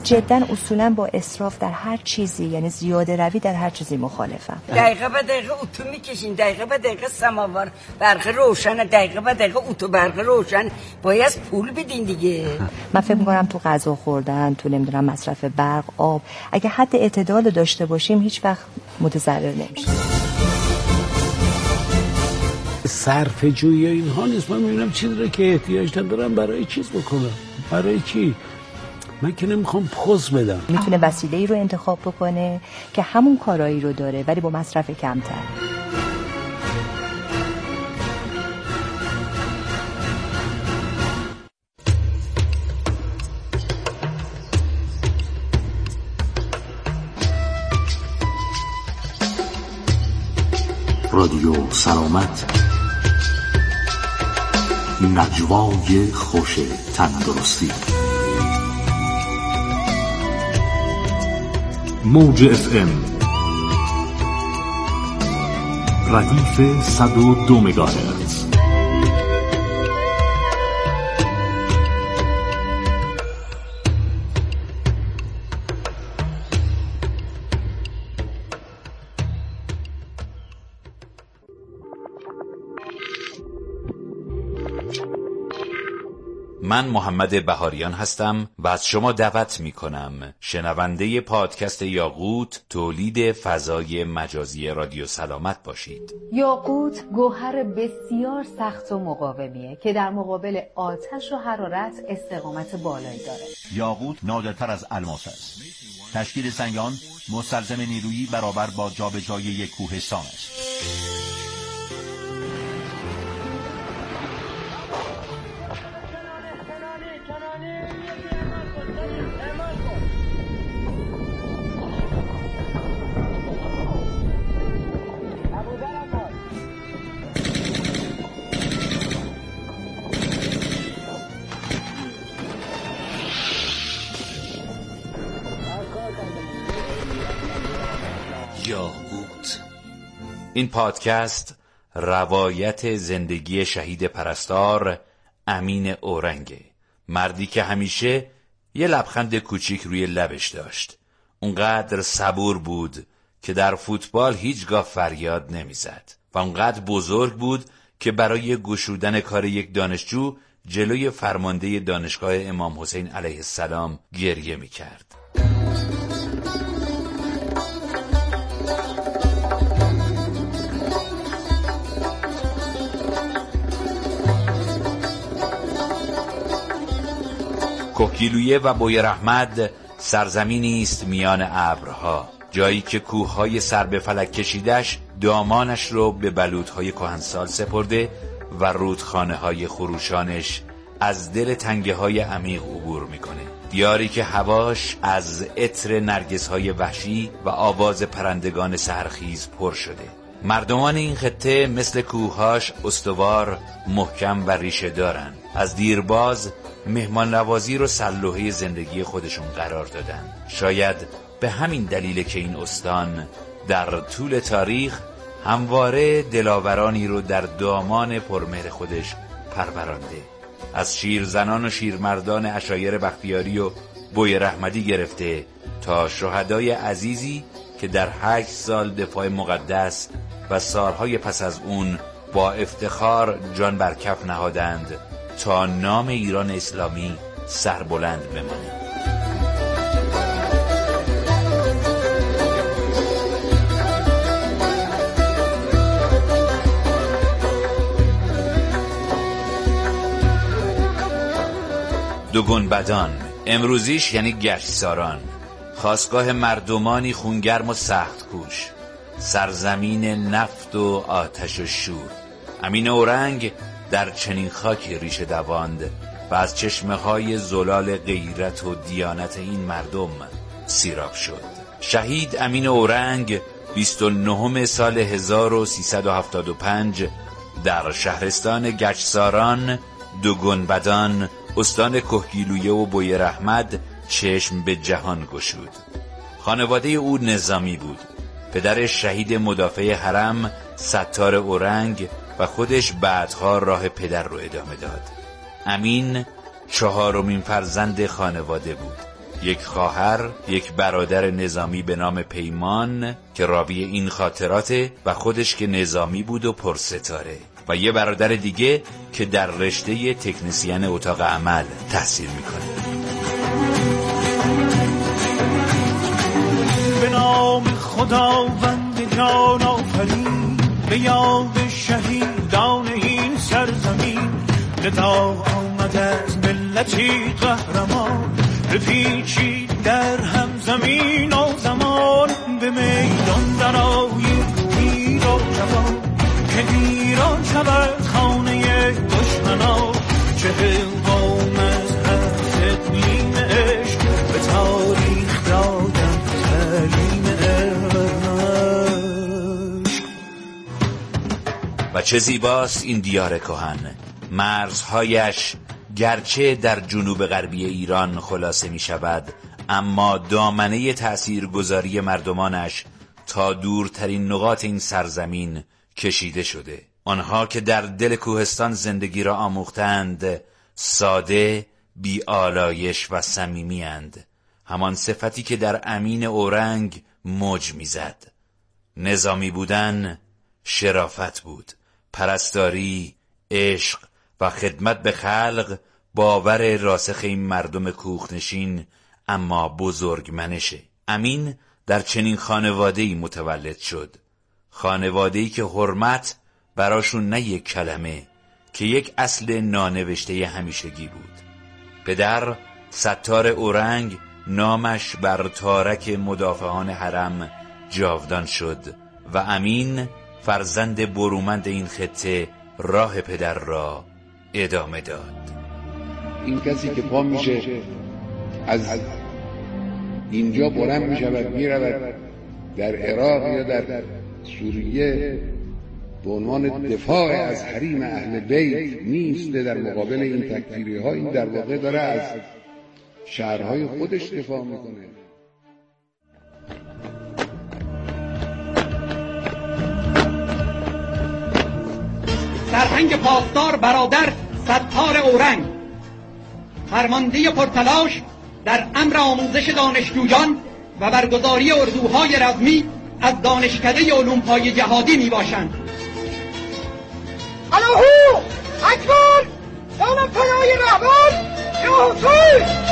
جدا اصولا با اسراف در هر چیزی، یعنی زیاده روی در هر چیزی مخالفم. دقیقه به دقیقه اتو میکشین، دقیقه به دقیقه سماوار برق روشن، دقیقه به دقیقه اتو برق روشن، باید پول بدین دیگه. من فکر می‌کنم تو غذا خوردن، تو نمیدونم مصرف برق، آب، اگه حد اعتدال داشته باشیم هیچ وقت متضرر نمیشیم. صرف جویی اینها نیست. من میبینم چیزی رو که احتیاج دارم برای چیز بکنم. برای چی؟ من که نمیخوام پوز بدم. میتونه وسیله‌ای رو انتخاب بکنه که همون کارایی رو داره ولی با مصرف کمتر. رادیو سلامت، نجوای خوش تندرستی. موج FM ردیف 102 مگاهرتز. من محمد بهاریان هستم و از شما دعوت می کنم شنونده پادکست یاقوت، تولید فضای مجازی رادیو سلامت باشید. یاقوت گوهر بسیار سخت و مقاومیه که در مقابل آتش و حرارت استقامت بالایی داره. یاقوت نادرتر از الماس است. تشکیل سنگ آن مستلزم نیرویی برابر با جابجایی یک کوهستان است. یاقوت. این پادکست روایت زندگی شهید پرستار امین اورنگه، مردی که همیشه یه لبخند کوچیک روی لبش داشت. اونقدر صبور بود که در فوتبال هیچگاه فریاد نمیزد و اونقدر بزرگ بود که برای گشودن کار یک دانشجو جلوی فرمانده دانشگاه امام حسین علیه السلام گریه میکرد. کوهگیلویه و بویراحمد سرزمینی است میان ابرها، جایی که کوههای سر به فلک کشیدش دامانش رو به بلوطهای کهنسال سپرده و رودخانه‌های خروشانش از دل تنگه‌های عمیق عبور میکنه. دیاری که هواش از عطر نرگس‌های وحشی و آواز پرندگان سحرخیز پر شده. مردمان این خطه مثل کوه‌هاش استوار، محکم و ریشه دارن. از دیرباز مهمان نوازی رو سلوحه زندگی خودشون قرار دادن. شاید به همین دلیل که این استان در طول تاریخ همواره دلاورانی رو در دامان پرمهر خودش پرورانده. از شیرزنان و شیرمردان عشایر بختیاری و بویراحمدی گرفته تا شهدای عزیزی که در 8 سال دفاع مقدس و سالهای پس از اون با افتخار جان بر کف نهادند تا نام ایران اسلامی سربلند بمانه. دوگنبدان، امروزیش یعنی گشتساران، خاستگاه مردمانی خونگرم و سخت کوش، سرزمین نفت و آتش و شور. امین اورنگ در چنین خاکی ریشه دواند و از چشمه‌های زلال غیرت و دیانت این مردم سیراب شد. شهید امین اورنگ 29 سال 1375 در شهرستان گچساران، دوگنبدان، استان کوهگیلویه و بویراحمد چشم به جهان گشود. خانواده او نظامی بود. پدرش شهید مدافع حرم ستار اورنگ و خودش بعدها راه پدر رو ادامه داد. امین 4مین فرزند خانواده بود. یک خواهر، یک برادر نظامی به نام پیمان که راوی این خاطراته و خودش که نظامی بود و پرستاره، و یه برادر دیگه که در رشته تکنسین اتاق عمل تحصیل میکنه. به نام خداوند جان آفرین، به یاد شهیدان این سرزمین، ندا آمد از ملتی قهرمان، بپیچید در هم زمین و زمان، به میدان درآیید پیر و جوان، که ایران شود خانه دشمنان، 40 قوم از هر اقلیم عشق به تاریخ دادن تعلیم عشق. و چه زیباست این دیار کهن، مرزهایش گرچه در جنوب غربی ایران خلاصه می شود، اما دامنه تأثیرگذاری مردمانش تا دورترین نقاط این سرزمین کشیده شده. آنها که در دل کوهستان زندگی را آموختند، ساده، بی آلایش و صمیمی اند. همان صفتی که در امین اورنگ موج میزد. نظامی بودن شرافت بود، پرستاری، عشق و خدمت به خلق باور راسخ این مردم کوهنشین اما بزرگمنشه. امین در چنین خانواده‌ای متولد شد، خانواده‌ای که حرمت براشون نه یک کلمه که یک اصل نانوشته همیشگی بود. پدر ستار اورنگ نامش بر تارک مدافعان حرم جاودان شد و امین فرزند برومند این خطه راه پدر را ادامه داد. این کسی که پا میشه از اینجا بلند میشود میرود در عراق یا در سوریه به عنوان دفاع از حریم اهل بیت نیست در مقابل این تکفیری ها، این در واقع داره از شهرهای خودش دفاع میکنه. سرهنگ پاسدار برادر ستار اورنگ، فرمانده پرتلاش در امر آموزش دانشجویان و برگزاری اردوهای رزمی از دانشکده علوم‌های جهادی میباشند. الهو اکبر، دانم پناه رهبر یا حسین.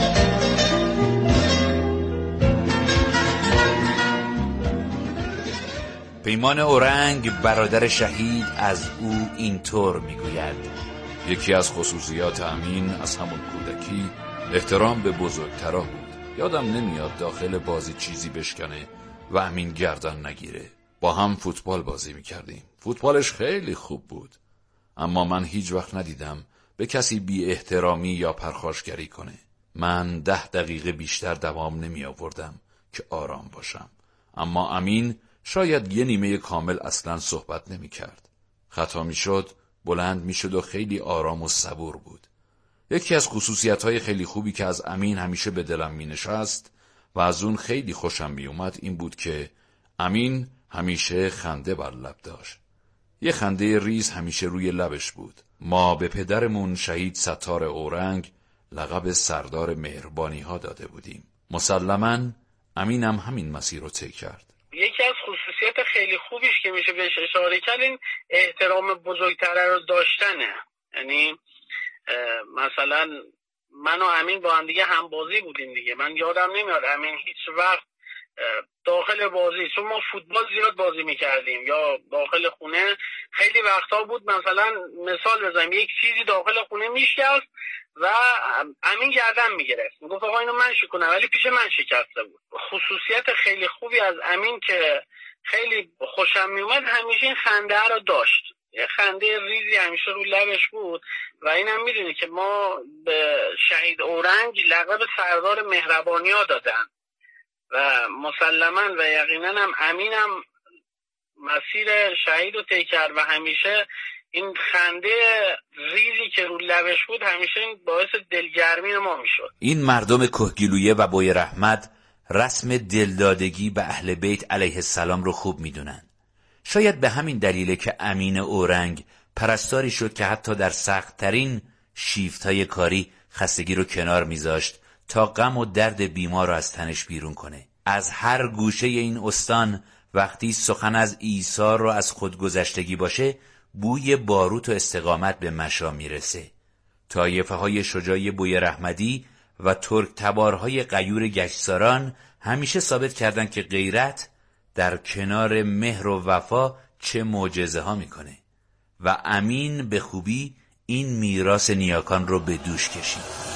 پیمان اورنگ برادر شهید از او اینطور میگوید: یکی از خصوصیات امین از همون کودکی احترام به بزرگترا بود. یادم نمیاد داخل بازی چیزی بشکنه و امین گردن نگیره. با هم فوتبال بازی میکردیم. فوتبالش خیلی خوب بود، اما من هیچ وقت ندیدم به کسی بی احترامی یا پرخاشگری کنه. من 10 دقیقه بیشتر دوام نمی آوردم که آرام باشم، اما امین شاید یه نیمه کامل اصلا صحبت نمی کرد. خطا می شد بلند می شد و خیلی آرام و صبور بود. یکی از خصوصیت‌های خیلی خوبی که از امین همیشه به دلم می نشست و از اون خیلی خوشم می اومد این بود که امین همیشه خنده بر لب داشت. یه خنده ریز همیشه روی لبش بود. ما به پدرمون شهید ستار اورنگ لقب سردار مهربانی ها داده بودیم. مسلماً امینم همین مسیر رو طی کرد. یکی از خصوصیات خیلی خوبیش که میشه بهش اشاره کرد این احترام بزرگتره رو داشتنه. یعنی مثلا من و امین با هم دیگه هم بازی بودیم دیگه. من یادم نمیاد امین هیچ وقت داخل بازی، چون ما فوتبال زیاد بازی میکردیم یا داخل خونه، خیلی وقتا بود مثلا مثال بزنم یک چیزی داخل خونه میشکست و امین گردن میگرفت، میگفت آقا اینو من شکنم، ولی پیش من شکسته بود. خصوصیت خیلی خوبی از امین که خیلی خوشم میومد همیشه این خنده رو داشت. یه خنده ریزی همیشه رو لبش بود و اینم میدونی که ما به شهید اورنگ لقب سردار مهربانی ها دادن و مسلماً و یقیناً هم امینم مسیر شهید رو طی کرد و همیشه این خنده ریزی که رو لبش بود همیشه این باعث دلگرمی ما میشد. این مردم کهگیلویه و بوی رحمت رسم دلدادگی به اهل بیت علیه السلام رو خوب میدونن. شاید به همین دلیله که امین اورنگ پرستاری شد که حتی در سخت‌ترین شیفت‌های کاری خستگی رو کنار میذاشت تا غم و درد بیمار را از تنش بیرون کنه. از هر گوشه این استان وقتی سخن از ایثار و از خودگذشتگی باشه، بوی باروت و استقامت به مشا میرسه. طایفه های شجاعی بویراحمدی و ترک تبارهای غیور گشتساران همیشه ثابت کردن که غیرت در کنار مهر و وفا چه معجزه ها میکنه و امین به خوبی این میراث نیاکان رو به دوش کشید.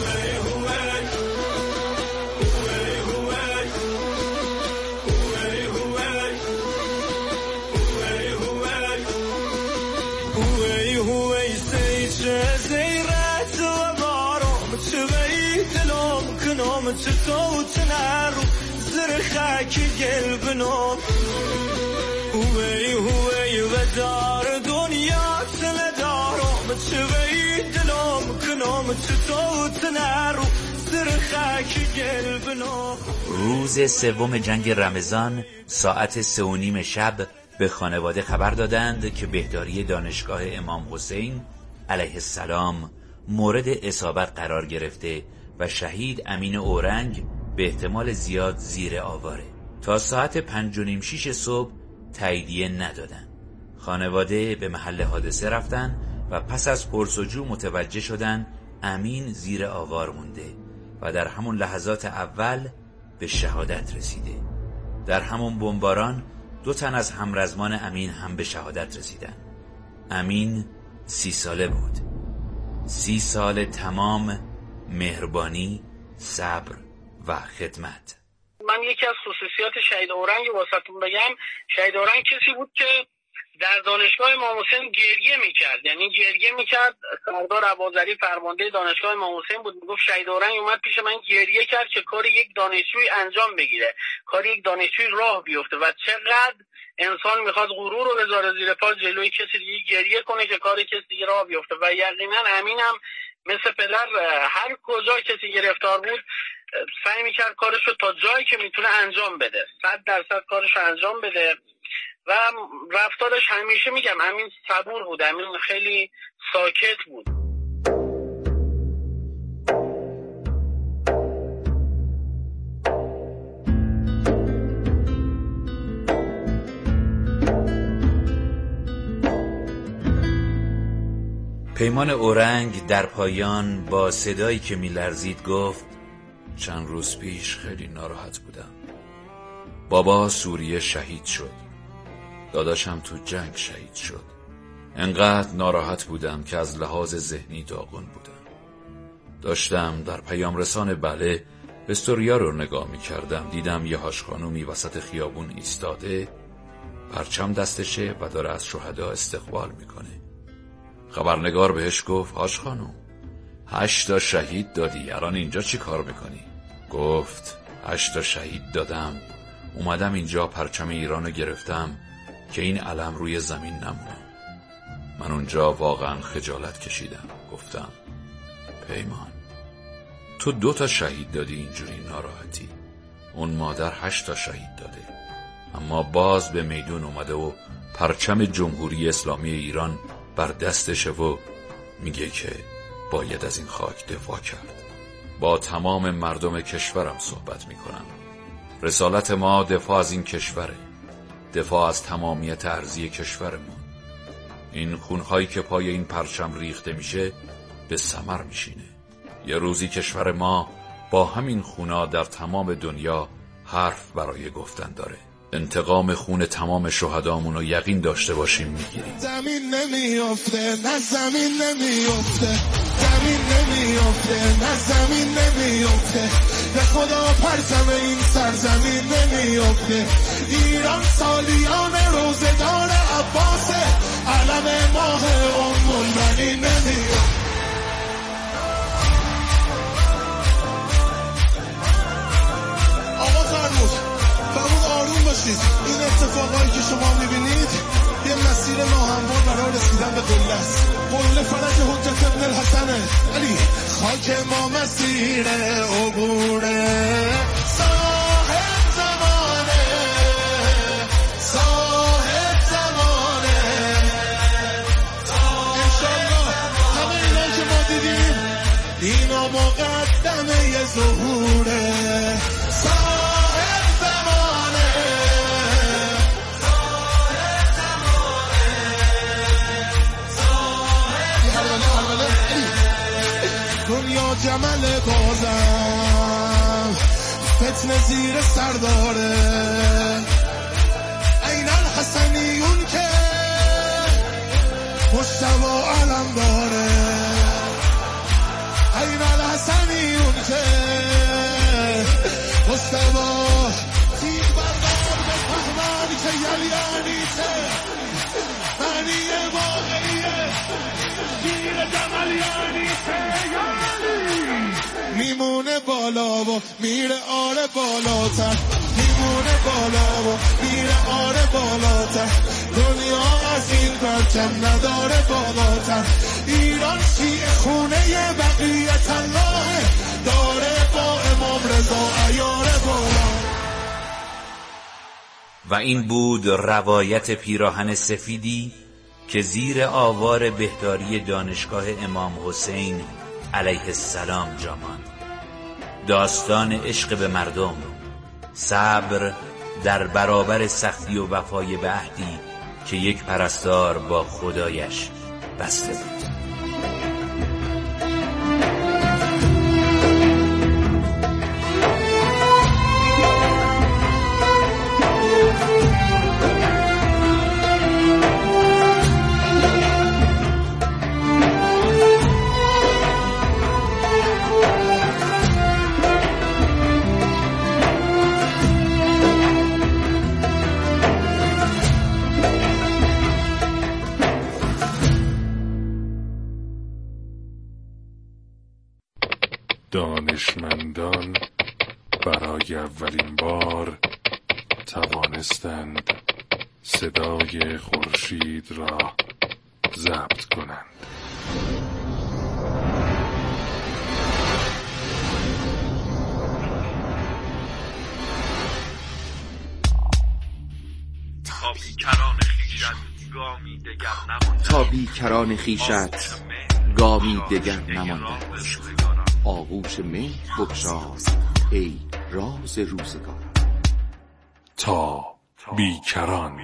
روز سوم جنگ رمضان ساعت 3:30 شب به خانواده خبر دادند که بهداری دانشگاه امام حسین علیه السلام مورد اصابت قرار گرفته و شهید امین اورنگ به احتمال زیاد زیر آواره. تا ساعت 5:30-6 صبح تاییدیه ندادن. خانواده به محل حادثه رفتن و پس از پرسجو متوجه شدن امین زیر آوار مونده و در همون لحظات اول به شهادت رسیده. در همون بمباران 2 تن از همرزمان امین هم به شهادت رسیدن. امین 30 ساله بود. 30 سال تمام مهربانی، صبر و خدمت. من یکی از خصوصیات شهید اورنگ واسهتون بگم، شهید اورنگ کسی بود که در دانشگاه امام حسین گریه میکرد، یعنی گریه میکرد. سردار عبازری فرمانده دانشگاه امام حسین بود، میگفت شهید اورنگ اومد پیش من گریه کرد که کار یک دانشجوی انجام بگیره، کار یک دانشجوی راه بیفته و چقدر انسان میخواد غرور رو بذاره زیر پا جلوی کسی دیگه گریه کنه که کار کسی دیگه راه بیفته. و یقینا امینم مثل پدر هر کجا کسی گرفتار بود سعی میکرد کارشو تا جایی که میتونه انجام بده، 100% کارشو انجام بده. و رفتارش همیشه میگم امین صبور بود، امین خیلی ساکت بود. پیمان اورنگ در پایان با صدایی که میلرزید گفت چند روز پیش خیلی ناراحت بودم. بابا سوریه شهید شد، داداشم تو جنگ شهید شد. انقدر ناراحت بودم که از لحاظ ذهنی داغون بودم. داشتم در پیام رسان بله استوریا رو نگاه می کردم، دیدم یه هاش خانومی وسط خیابون ایستاده، پرچم دستشه و داره از شهدا استقبال میکنه. خبرنگار بهش گفت هاش خانوم 8 تا شهید دادی، الان اینجا چی کار میکنی؟ گفت 8 تا شهید دادم، اومدم اینجا پرچم ایرانو گرفتم که این علم روی زمین نمونه. من اونجا واقعا خجالت کشیدم. گفتم پیمان تو 2 تا شهید دادی اینجوری ناراحتی، اون مادر 8 تا شهید داده، اما باز به میدون اومده و پرچم جمهوری اسلامی ایران بر دستشه و میگه که باید از این خاک دفاع کرد. با تمام مردم کشورم صحبت میکنم. رسالت ما دفاع از این کشوره، دفاع از تمامیت ارضی کشورمون. این خونهایی که پای این پرچم ریخته میشه به ثمر میشینه. یه روزی کشور ما با همین خونا در تمام دنیا حرف برای گفتن داره. انتقام خون تمام شهدامون رو یقین داشته باشیم میگیریم. زمین نمیافته، نه زمین نمیافته، زمین نمیافته، نه زمین نمیافته، به خدا پرچم این سرزمین نمیافته. ایران سالیان روزگار عباسه، علم ماه المنی نمیافته. آقا فرمود آروم باشید. این اتفاقایی که شما میبینید یه مسیر ناهموار برای رسیدن به قله است. قله فرج حجت ابن الحسنه، ولی خاک ما مسیر عبوره. صاحب زمانه، صاحب زمانه، انشالله همه اینایی که ما دیدیم اینا مقدمه ظهوره صاحب زمانه دنیا جمل بازم فتنه زیر سرداره این الحسنیون که مشتبه علم داره این الحسنیون که مشتبه تیر بردار به فهمان که یلیانی که معنی واقعیه گیر جملیانی که میمونه بالا و میره آره بالاتر میمونه بالا و میره آره بالاتر دنیا از این پرچم نداره بالاتر ایران شیعه خونه بقیت الله داره با امام رضا عیار بالا. و این بود روایت پیراهن سفیدی که زیر آوار بهداری دانشگاه امام حسین علیه السلام جا ماند. داستان عشق به مردم، صبر در برابر سختی و وفای به عهدی که یک پرستار با خدایش بسته بود. دانشمندان برای اولین بار توانستند صدای خورشید را ضبط کنند. تا بیکران خویشت گامی دگر نمانده، آغوش مهر بگشای ای راز روزگار. تا بیکران.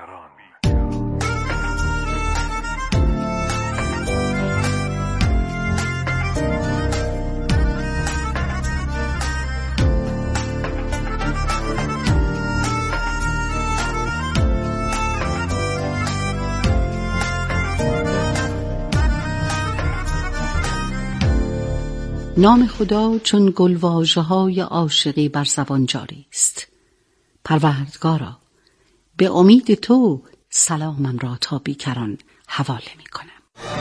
نام خدا چون گلواژه‌های عاشقی بر زبان جاری است. پروردگارا، به امید تو سلامم را تا بیکران حواله می کنم.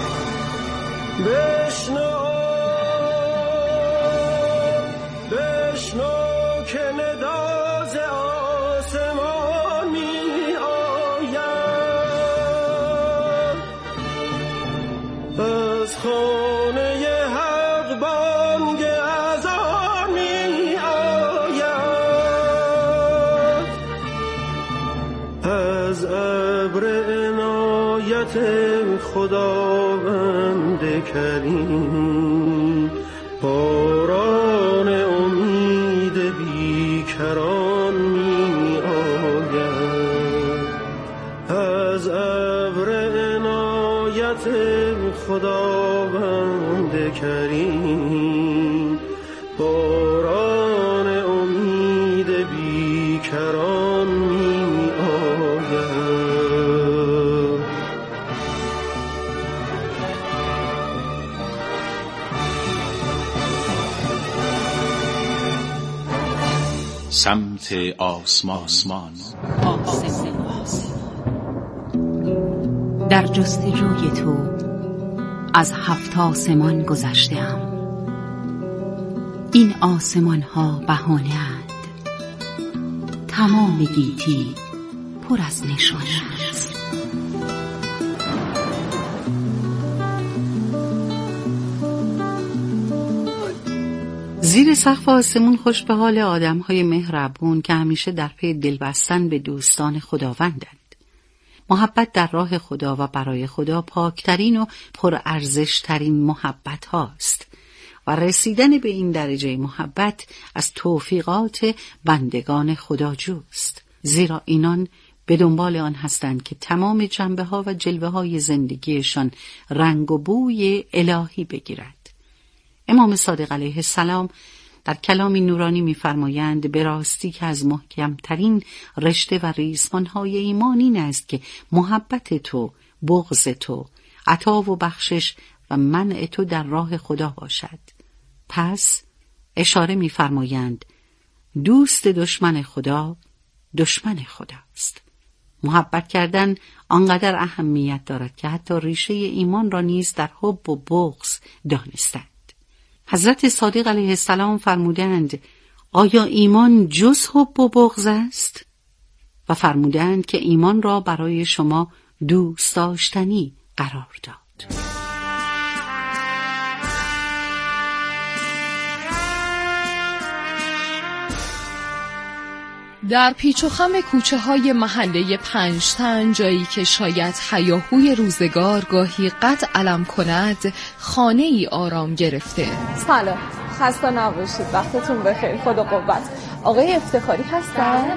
بشنو که ندا ز آسمان می آید، از خانه حق بانگ اذان می آید، از ابر عنایت خداوند کریم باران امید بیکران می آید، از ابر عنایت خداوند کریم باران امید بیکران می آید. سمت آسمان. در جستجوی تو از 7 آسمان گذشته‌ام. این آسمان ها بهانه اند، تمام گیتی پر از نشانه است. زیر سقف آسمون خوش به حال آدم‌های مهربون که همیشه در پی دل بستن به دوستان خداوندند. محبت در راه خدا و برای خدا پاکترین و پرارزشترین محبت هاست. و رسیدن به این درجه محبت از توفیقات بندگان خداجوست، زیرا اینان به دنبال آن هستند که تمام جنبه‌ها و جلوه‌های زندگیشان رنگ و بوی الهی بگیرد. امام صادق علیه السلام در کلامی نورانی می‌فرمایند به راستی که از محکم‌ترین رشته و ریسمان‌های ایمان این است که محبت تو، بغض تو، عطا و بخشش و منع تو در راه خدا باشد. پس اشاره می‌فرمایند دوست دشمن خدا دشمن خداست. محبت کردن آنقدر اهمیت دارد که حتی ریشه ایمان را نیز در حب و بغض دانستند. حضرت صادق علیه السلام فرمودند آیا ایمان جز حب و بغض است؟ و فرمودند که ایمان را برای شما دوست داشتنی قرار داد. در پیچ و خم کوچه های محله پنجتن، جایی که شاید هیاهوی روزگار گاهی قد علم کند، خانه ای آرام گرفته. سلام، خسته نباشید، وقتتون بخیر، خدا قوت. آقای افتخاری هستن؟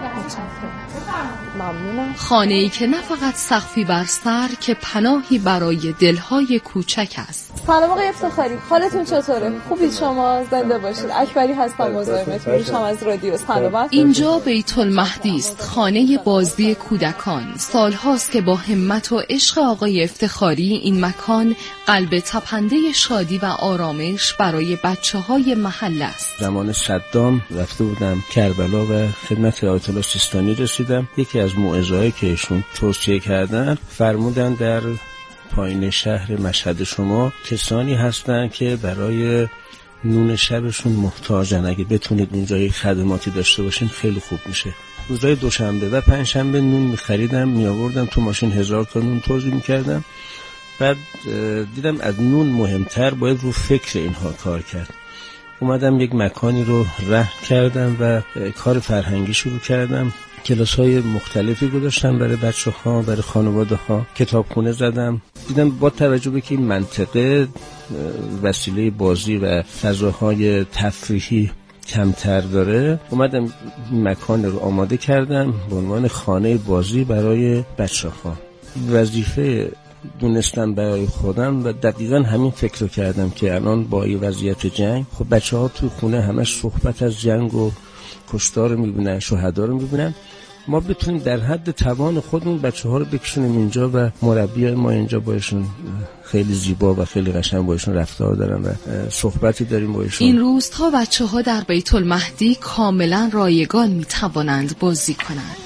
ممنونم. خانه ای که نه فقط سقفی بر سر که پناهی برای دلهای کوچک است. سلام آقای افتخاری، حالتون چطوره؟ خوبید شما؟ زنده باشید. اکبری هستم، مزاحمتون میشم از رادیو. سلام. اینجا بیت المهدی است، خانه بازی کودکان. سالهاست که با همت و عشق آقای افتخاری این مکان قلب تپنده شادی و آرامش برای بچه‌های محله است. زمان صدام رفته بودم کربلا و خدمت آیت الله سیستانی رسیدم. یکی از موعظه‌هایی که ایشون توصیه کردن، فرمودن در پایین شهر مشهد شما کسانی هستن که برای نون شبشون محتاجن، اگه بتونید اونجا یک خدماتی داشته باشین خیلی خوب میشه. روزهای دوشنبه و پنجشنبه نون می‌خریدم، می‌آوردم تو ماشین 1000 تا نون توزیع می‌کردم. بعد دیدم از نون مهمتر باید رو فکر اینها کار کرد. اومدم یک مکانی رو رهن کردم و کار فرهنگی شروع کردم. کلاس‌های مختلفی گذاشتم برای بچه‌ها، برای خانواده‌ها. کتابخونه زدم. دیدم با توجه به که این منطقه وسیله بازی و فضاهای تفریحی کمتر داره، اومدم مکان رو آماده کردم به عنوان خانه بازی برای بچه‌ها. وظیفه دونستم برای خودم و دقیقاً همین فکر رو کردم که الان با این وضعیت جنگ، خب بچه‌ها تو خونه همش صحبت از جنگ و کشتار رو می‌بینن، شهدا رو می‌بینن. ما بتونیم در حد توان خودمون بچه‌ها رو بکشونیم اینجا و مربیای ما اینجا باشون خیلی زیبا و خیلی قشنگ باشون رفتار دارن و صحبتی داریم باشون. این روزها بچه‌ها در بیت المهدی کاملا رایگان می‌توانند بازی کنند.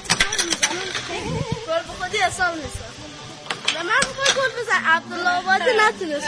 گل به خودی حساب نیست. من می‌خوام گل بزنم. عبدالله آبادی نتونست.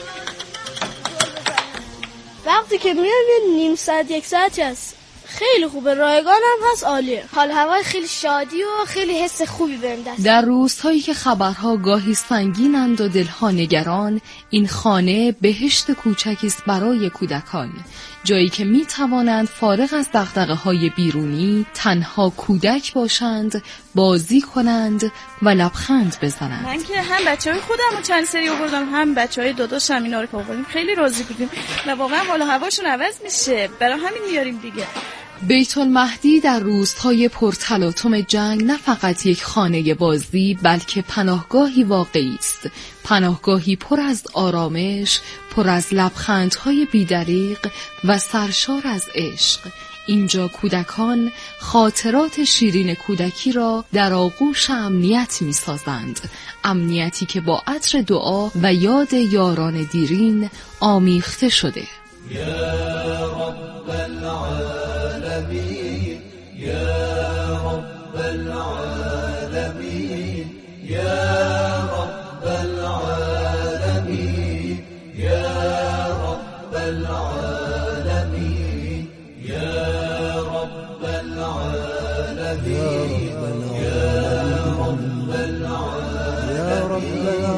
وقتی که میام نیم ساعت یک ساعتی است. خیلی خوبه، رایگان هم هست، عالیه. حال هوای خیلی شادی و خیلی حس خوبی بهم دست. در روزهایی که خبرها گاهی سنگینند و دلها نگران، این خانه بهشت کوچکی است برای کودکان، جایی که می توانند فارغ از دغدغه‌های بیرونی تنها کودک باشند، بازی کنند و لبخند بزنند. من که هم بچه‌های خودم رو چند سری آوردم، هم بچه‌های داداشم اینا رو که آوردیم، خیلی راضی بودیم و واقعا حال هواشون عوض میشه، برای همین میاریم دیگه. بیت المهدی در روزهای پرتلاطم جنگ نه فقط یک خانه بازی بلکه پناهگاهی واقعی است، پناهگاهی پر از آرامش، پر از لبخندهای بی‌دریغ و سرشار از عشق. اینجا کودکان خاطرات شیرین کودکی را در آغوش امنیت می سازند، امنیتی که با عطر دعا و یاد یاران دیرین آمیخته شده. یا رب العالمین، یا رب العالمین، یا رب العالمین، یا رب العالمین، یا رب العالمین، یا رب العالمین.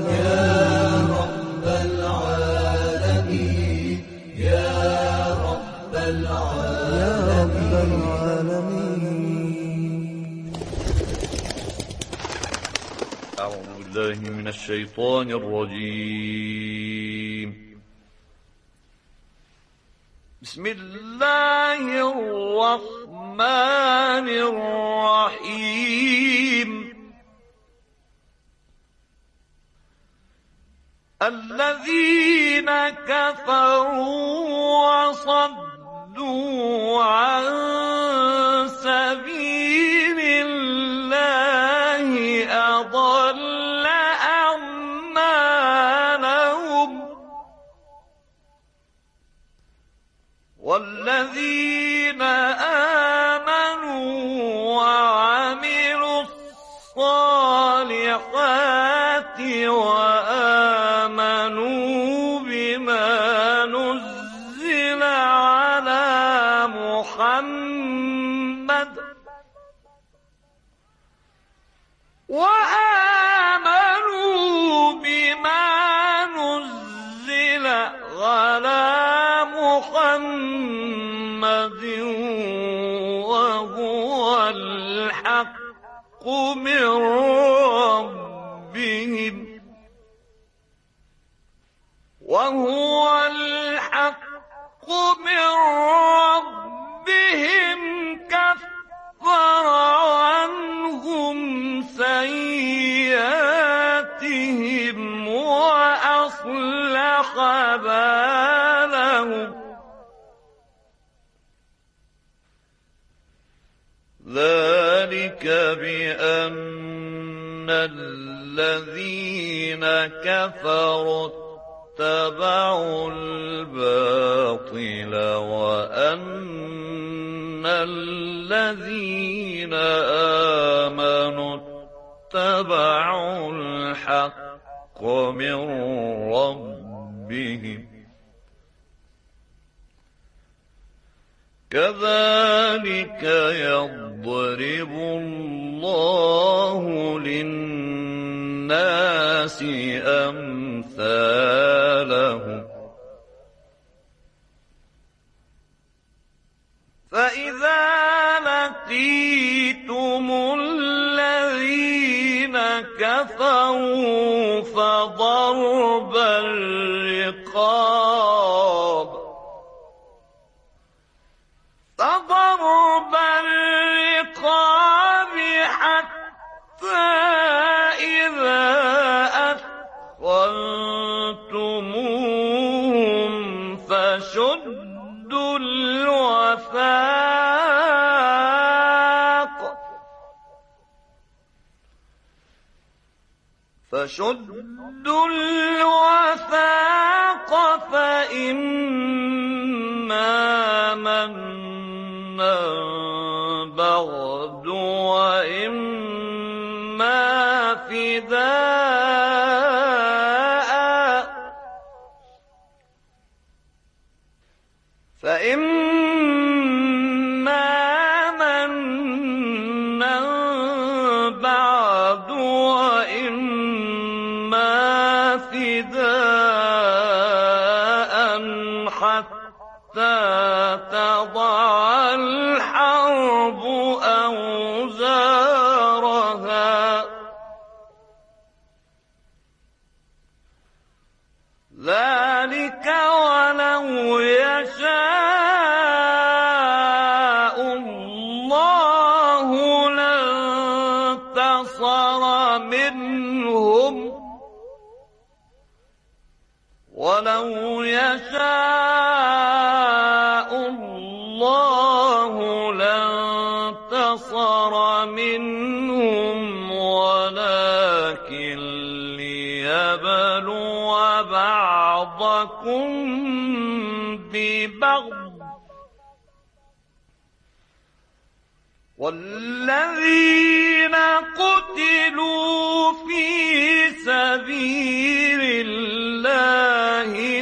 أعوذ بالله من الشيطان الرجيم بسم الله الرحمن الرحيم الذين كفروا وصدوا عن سبيل الله أضل أعمالهم والذين آمنوا وعملوا الصالحات وآمنوا بما نزل على محمد وهو الحق من ربهم كفر عنهم سيئاتهم وأصلح بالهم ذلك بأن الذين كفروا اتبعوا الباطل وأن الذين آمنوا اتبعوا الحق من ربهم كذلك يضرب الله للناس أمثالهم فإذا لقيتم الذين كفروا فضرب الرقاب حتى إذا أثخنتموهم فشدوا الوثاق فإما منا بعد وإما فداء حتى تضع الحرب أوزارها ذلك ولو يشاء الله لانتصر منهم ولو يشاء الله لانتصر منهم ولكن ليبلو بعضكم ببعض والذين قتلوا في سبيل الله